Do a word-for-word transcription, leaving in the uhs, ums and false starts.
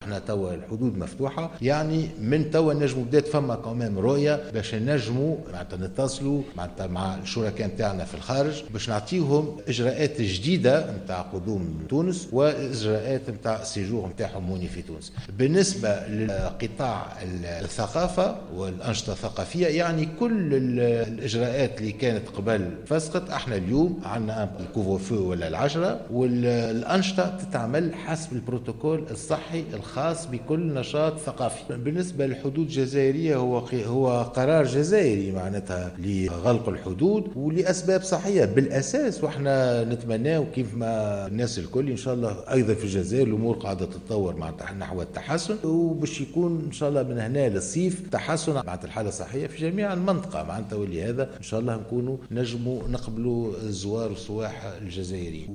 احنا توا الحدود مفتوحه، يعني من توا نجموا بدات فما كمان رؤيه باش نجموا معناتها نتصلوا معناتها مع الشركاء نتاعنا في الخارج باش نعطيهم اجراءات جديده نتاع قدوم تونس واجراءات نتاع السيجور نتاعهم هوني في تونس. بالنسبه لقطاع الثقافه والانشطه الثقافيه، يعني كل الاجراءات اللي كانت قبل فسقت احنا اليوم عندنا الكوفو فو ولا العشره، والانشطه تتعمل حسب البروتوكول الصحي الخاص بكل نشاط ثقافي. بالنسبه للحدود الجزائريه هو هو قرار جزائري معناتها لغلق الحدود ولاسباب صحيه بالاساس، واحنا نتمناه كيف ما الناس الكل ان شاء الله ايضا في الجزائر الامور قاعده تتطور معناتها نحو التحسن، وباش يكون ان شاء الله من هنا للصيف تحسن معناتها الحاله الصحيه في جميع المنطقه معناتها، ولهذا ان شاء الله نكونوا نجموا نقبلوا الزوار والسواح الجزائريين.